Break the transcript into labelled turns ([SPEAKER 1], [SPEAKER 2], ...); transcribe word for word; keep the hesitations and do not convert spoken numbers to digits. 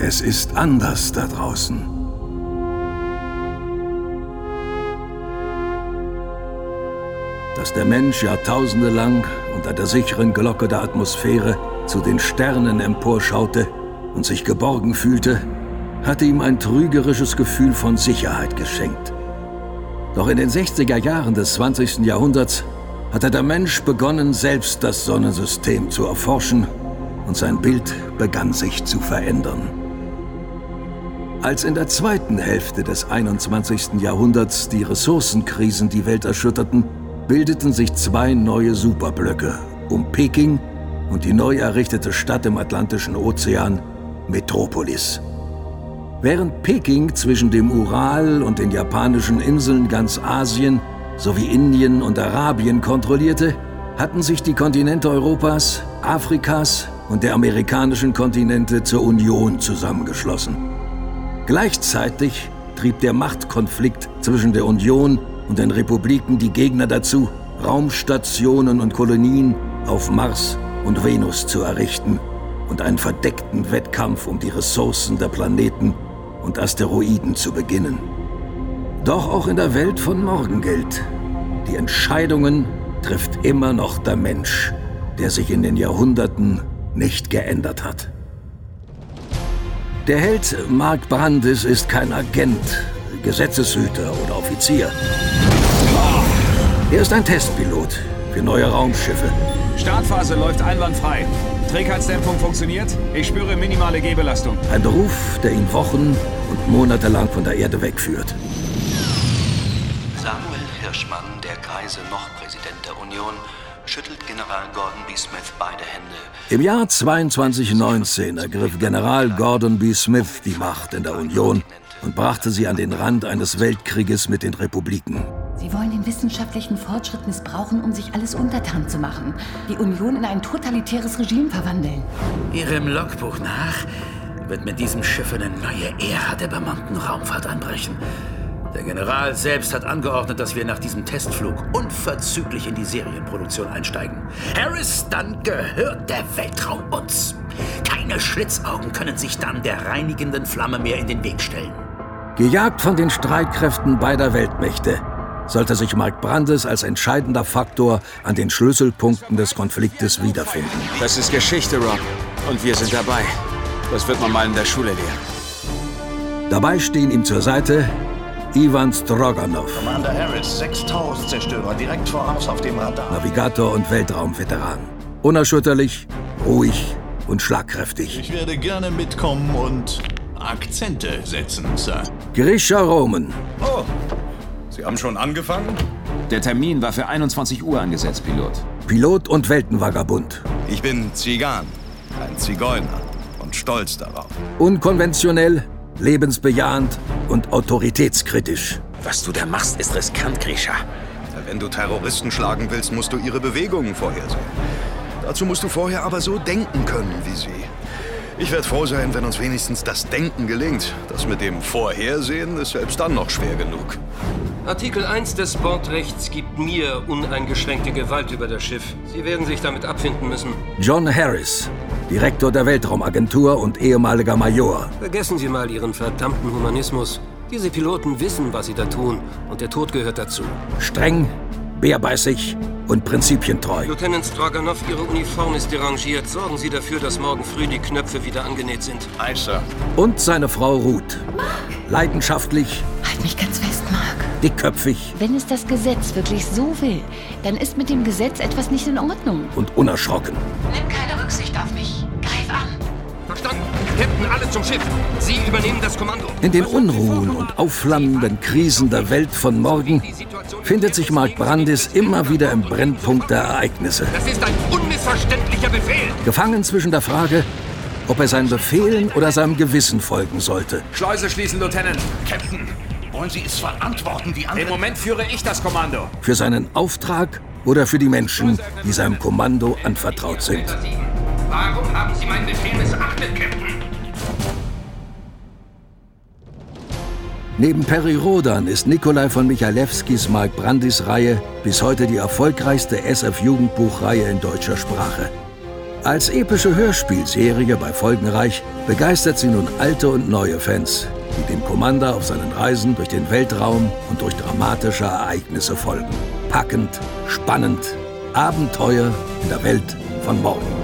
[SPEAKER 1] Es ist anders da draußen. Dass der Mensch Jahrtausende lang unter der sicheren Glocke der Atmosphäre zu den Sternen emporschaute und sich geborgen fühlte, hatte ihm ein trügerisches Gefühl von Sicherheit geschenkt. Doch in den sechziger Jahren des zwanzigsten Jahrhunderts hatte der Mensch begonnen, selbst das Sonnensystem zu erforschen, und sein Bild begann sich zu verändern. Als in der zweiten Hälfte des einundzwanzigsten Jahrhunderts die Ressourcenkrisen die Welt erschütterten, bildeten sich zwei neue Superblöcke um Peking und die neu errichtete Stadt im Atlantischen Ozean, Metropolis. Während Peking zwischen dem Ural und den japanischen Inseln ganz Asien sowie Indien und Arabien kontrollierte, hatten sich die Kontinente Europas, Afrikas und der amerikanischen Kontinente zur Union zusammengeschlossen. Gleichzeitig trieb der Machtkonflikt zwischen der Union und den Republiken die Gegner dazu, Raumstationen und Kolonien auf Mars und Venus zu errichten und einen verdeckten Wettkampf um die Ressourcen der Planeten und Asteroiden zu beginnen. Doch auch in der Welt von morgen gilt: Die Entscheidungen trifft immer noch der Mensch, der sich in den Jahrhunderten nicht geändert hat. Der Held Mark Brandis ist kein Agent, Gesetzeshüter oder Offizier. Er ist ein Testpilot für neue Raumschiffe.
[SPEAKER 2] Startphase läuft einwandfrei. Trägheitsdämpfung funktioniert. Ich spüre minimale Gehbelastung.
[SPEAKER 1] Ein Beruf, der ihn Wochen und Monate lang von der Erde wegführt.
[SPEAKER 3] Samuel Hirschmann, der greise Noch-Präsident der Union, schüttelt General Gordon B. Smith beide Hände.
[SPEAKER 1] Im Jahr zweiundzwanzig neunzehn ergriff General Gordon B. Smith die Macht in der Union und brachte sie an den Rand eines Weltkrieges mit den Republiken.
[SPEAKER 4] Sie wollen den wissenschaftlichen Fortschritt missbrauchen, um sich alles untertan zu machen. Die Union in ein totalitäres Regime verwandeln.
[SPEAKER 5] Ihrem Logbuch nach wird mit diesem Schiff eine neue Ära der bemannten Raumfahrt anbrechen. Der General selbst hat angeordnet, dass wir nach diesem Testflug unverzüglich in die Serienproduktion einsteigen. Harris, dann gehört der Weltraum uns. Keine Schlitzaugen können sich dann der reinigenden Flamme mehr in den Weg stellen.
[SPEAKER 1] Gejagt von den Streitkräften beider Weltmächte, sollte sich Mark Brandis als entscheidender Faktor an den Schlüsselpunkten des Konfliktes wiederfinden.
[SPEAKER 6] Das ist Geschichte, Rob. Und wir sind dabei. Das wird man mal in der Schule lehren.
[SPEAKER 1] Dabei stehen ihm zur Seite Ivan Stroganov,
[SPEAKER 7] Commander Harris, sechstausend Zerstörer direkt voraus auf dem Radar.
[SPEAKER 1] Navigator und Weltraumveteran. Unerschütterlich, ruhig und schlagkräftig.
[SPEAKER 7] Ich werde gerne mitkommen und Akzente setzen, Sir.
[SPEAKER 1] Grisha Roman.
[SPEAKER 7] Oh, Sie haben schon angefangen?
[SPEAKER 2] Der Termin war für einundzwanzig Uhr angesetzt, Pilot.
[SPEAKER 1] Pilot und Weltenvagabund.
[SPEAKER 7] Ich bin Zigan, ein Zigeuner und stolz darauf.
[SPEAKER 1] Unkonventionell, lebensbejahend und autoritätskritisch.
[SPEAKER 5] Was du da machst, ist riskant, Grisha.
[SPEAKER 7] Wenn du Terroristen schlagen willst, musst du ihre Bewegungen vorhersehen. Dazu musst du vorher aber so denken können wie sie. Ich werde froh sein, wenn uns wenigstens das Denken gelingt. Das mit dem Vorhersehen ist selbst dann noch schwer genug.
[SPEAKER 8] Artikel eins des Bordrechts gibt mir uneingeschränkte Gewalt über das Schiff. Sie werden sich damit abfinden müssen.
[SPEAKER 1] John Harris, Direktor der Weltraumagentur und ehemaliger Major.
[SPEAKER 8] Vergessen Sie mal Ihren verdammten Humanismus. Diese Piloten wissen, was sie da tun, und der Tod gehört dazu.
[SPEAKER 1] Streng, bärbeißig und prinzipientreu.
[SPEAKER 8] Lieutenant Stroganov, Ihre Uniform ist derangiert. Sorgen Sie dafür, dass morgen früh die Knöpfe wieder angenäht sind.
[SPEAKER 7] Aye, Sir.
[SPEAKER 1] Und seine Frau Ruth. Leidenschaftlich.
[SPEAKER 4] Halt mich ganz fest, Mark.
[SPEAKER 1] Dickköpfig.
[SPEAKER 4] Wenn es das Gesetz wirklich so will, dann ist mit dem Gesetz etwas nicht in Ordnung.
[SPEAKER 1] Und unerschrocken.
[SPEAKER 4] Nimm keine Rücksicht auf mich. Greif an.
[SPEAKER 8] Verstanden. Captain, alle zum Schiff. Sie übernehmen das Kommando.
[SPEAKER 1] In den Unruhen und aufflammenden Krisen der Welt von morgen findet sich Mark Brandis immer wieder im Brennpunkt der Ereignisse.
[SPEAKER 8] Das ist ein unmissverständlicher Befehl.
[SPEAKER 1] Gefangen zwischen der Frage, ob er seinen Befehlen oder seinem Gewissen folgen sollte.
[SPEAKER 2] Schleuse schließen, Lieutenant.
[SPEAKER 7] Captain, wollen Sie es verantworten, die anderen?
[SPEAKER 2] Im Moment führe ich das Kommando.
[SPEAKER 1] Für seinen Auftrag oder für die Menschen, die seinem Kommando anvertraut sind.
[SPEAKER 8] Warum haben Sie meinen Befehl missachtet, Captain?
[SPEAKER 1] Neben Perry Rhodan ist Nikolai von Michalewskis Mark Brandis Reihe bis heute die erfolgreichste S F-Jugendbuchreihe in deutscher Sprache. Als epische Hörspielserie bei Folgenreich begeistert sie nun alte und neue Fans, die dem Commander auf seinen Reisen durch den Weltraum und durch dramatische Ereignisse folgen. Packend, spannend, Abenteuer in der Welt von morgen.